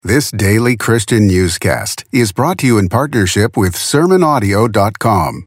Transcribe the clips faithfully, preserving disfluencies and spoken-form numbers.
This daily Christian newscast is brought to you in partnership with sermon audio dot com.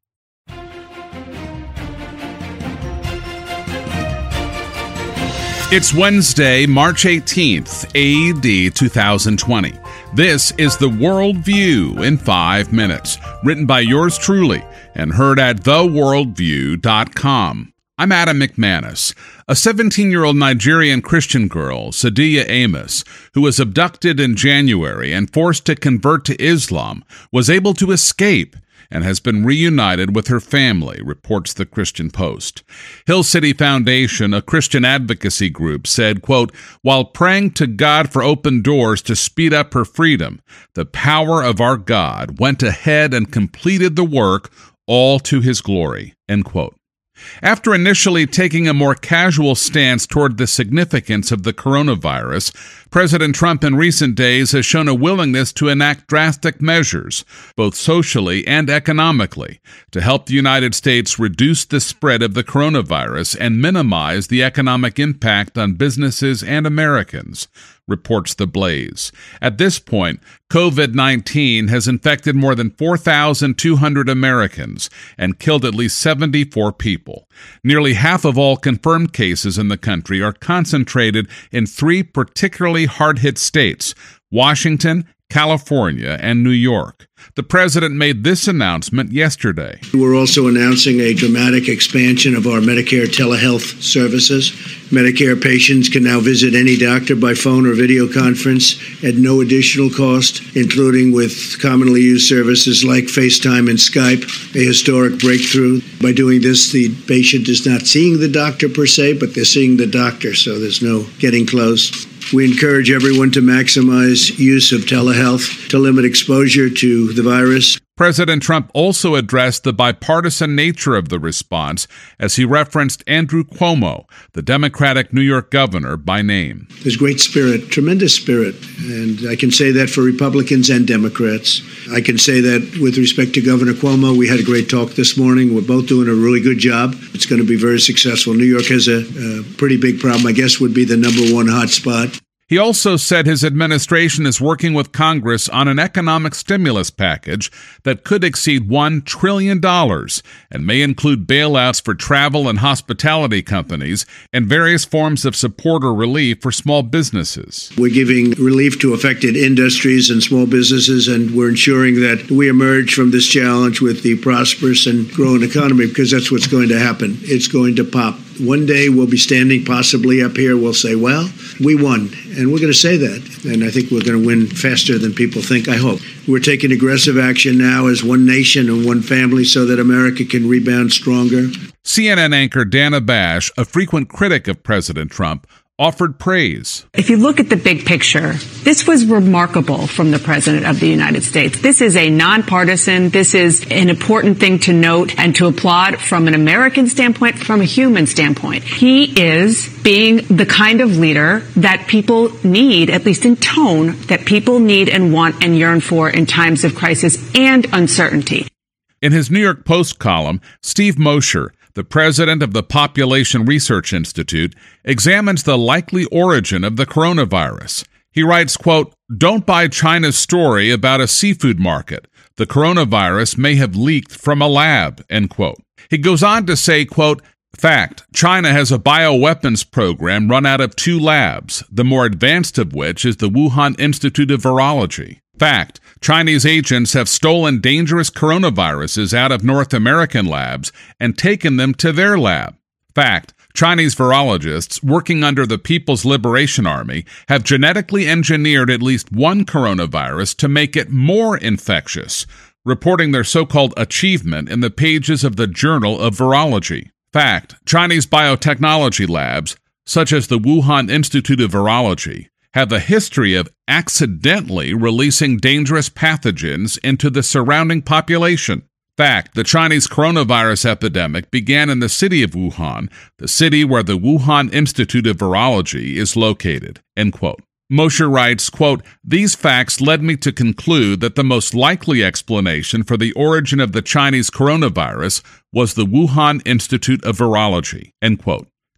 It's Wednesday, March eighteenth, A D two thousand twenty. This is The World View in five minutes, written by yours truly and heard at the world view dot com. I'm Adam McManus. A seventeen-year-old Nigerian Christian girl, Sadiya Amos, who was abducted in January and forced to convert to Islam, was able to escape and has been reunited with her family, reports the Christian Post. Hill City Foundation, a Christian advocacy group, said, quote, while praying to God for open doors to speed up her freedom, the power of our God went ahead and completed the work, all to his glory, end quote. After initially taking a more casual stance toward the significance of the coronavirus, President Trump in recent days has shown a willingness to enact drastic measures, both socially and economically, to help the United States reduce the spread of the coronavirus and minimize the economic impact on businesses and Americans, reports The Blaze. At this point, covid nineteen has infected more than four thousand two hundred Americans and killed at least seventy-four people. Nearly half of all confirmed cases in the country are concentrated in three particularly hard-hit states: Washington, California, and New York. The president made this announcement yesterday. We're also announcing a dramatic expansion of our Medicare telehealth services. Medicare patients can now visit any doctor by phone or video conference at no additional cost, including with commonly used services like FaceTime and Skype, a historic breakthrough. By doing this, the patient is not seeing the doctor per se, but they're seeing the doctor, so there's no getting close. We encourage everyone to maximize use of telehealth to limit exposure to the virus. President Trump also addressed the bipartisan nature of the response as he referenced Andrew Cuomo, the Democratic New York governor, by name. There's great spirit, tremendous spirit, and I can say that for Republicans and Democrats. I can say that with respect to Governor Cuomo, we had a great talk this morning. We're both doing a really good job. It's going to be very successful. New York has a, a pretty big problem. I guess would be the number one hot spot. He also said his administration is working with Congress on an economic stimulus package that could exceed one trillion dollars and may include bailouts for travel and hospitality companies and various forms of support or relief for small businesses. We're giving relief to affected industries and small businesses, and we're ensuring that we emerge from this challenge with the prosperous and growing economy, because that's what's going to happen. It's going to pop. One day we'll be standing possibly up here. We'll say, well, we won. And we're going to say that. And I think we're going to win faster than people think, I hope. We're taking aggressive action now as one nation and one family so that America can rebound stronger. C N N anchor Dana Bash, a frequent critic of President Trump, offered praise. If you look at the big picture, this was remarkable from the President of the United States. This is a nonpartisan, this is an important thing to note and to applaud from an American standpoint, from a human standpoint. He is being the kind of leader that people need, at least in tone, that people need and want and yearn for in times of crisis and uncertainty. In his New York Post column, Steve Mosher, the president of the Population Research Institute, examines the likely origin of the coronavirus. He writes, quote, don't buy China's story about a seafood market. The coronavirus may have leaked from a lab, end quote. He goes on to say, quote, fact, China has a bioweapons program run out of two labs, the more advanced of which is the Wuhan Institute of Virology. Fact, Chinese agents have stolen dangerous coronaviruses out of North American labs and taken them to their lab. Fact, Chinese virologists working under the People's Liberation Army have genetically engineered at least one coronavirus to make it more infectious, reporting their so-called achievement in the pages of the Journal of Virology. Fact, Chinese biotechnology labs, such as the Wuhan Institute of Virology, have a history of accidentally releasing dangerous pathogens into the surrounding population. Fact, the Chinese coronavirus epidemic began in the city of Wuhan, the city where the Wuhan Institute of Virology is located, end quote. Mosher writes, quote, these facts led me to conclude that the most likely explanation for the origin of the Chinese coronavirus was the Wuhan Institute of Virology, end quote.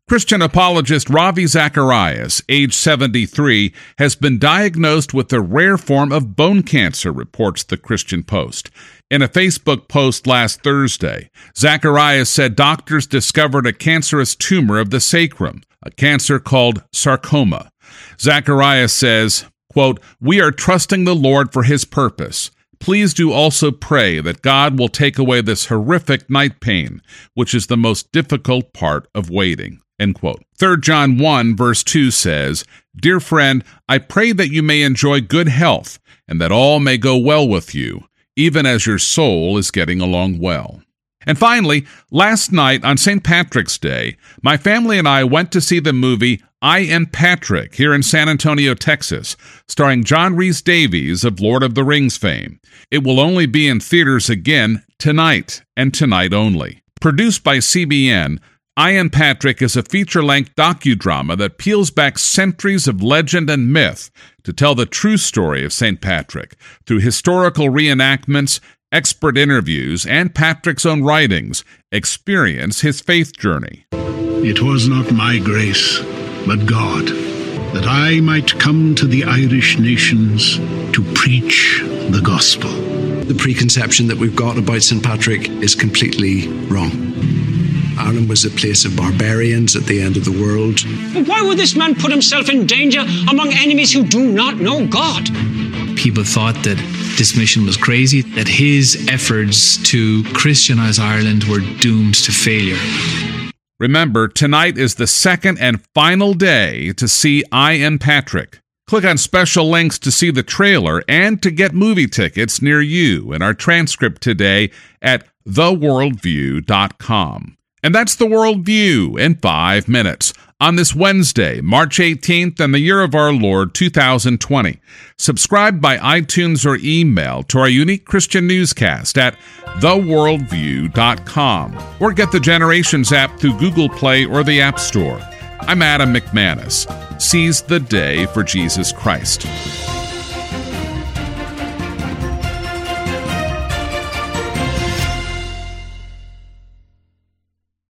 Christian apologist Ravi Zacharias, age seventy-three, has been diagnosed with a rare form of bone cancer, reports the Christian Post. In a Facebook post last Thursday, Zacharias said doctors discovered a cancerous tumor of the sacrum, a cancer called sarcoma. Zacharias says, quote, "We are trusting the Lord for his purpose. Please do also pray that God will take away this horrific night pain, which is the most difficult part of waiting." End quote. Third John one, verse two says, "Dear friend, I pray that you may enjoy good health, and that all may go well with you, even as your soul is getting along well." And finally, last night on Saint Patrick's Day, my family and I went to see the movie I Am Patrick here in San Antonio, Texas, starring John Rhys Davies of Lord of the Rings fame. It will only be in theaters again tonight, and tonight only. Produced by C B N, I Am Patrick is a feature-length docudrama that peels back centuries of legend and myth to tell the true story of Saint Patrick through historical reenactments, expert interviews, and Patrick's own writings. Experience his faith journey. It was not my grace, but God, that I might come to the Irish nations to preach the gospel. The preconception that we've got about Saint Patrick is completely wrong. Ireland was a place of barbarians at the end of the world. But why would this man put himself in danger among enemies who do not know God? People thought that this mission was crazy, that his efforts to Christianize Ireland were doomed to failure. Remember, tonight is the second and final day to see I Am Patrick. Click on special links to see the trailer and to get movie tickets near you in our transcript today at the worldview dot com. And that's The Worldview in five minutes on this Wednesday, March eighteenth, and the year of our Lord, two thousand twenty. Subscribe by iTunes or email to our unique Christian newscast at the worldview dot com, or get the Generations app through Google Play or the App Store. I'm Adam McManus. Seize the day for Jesus Christ.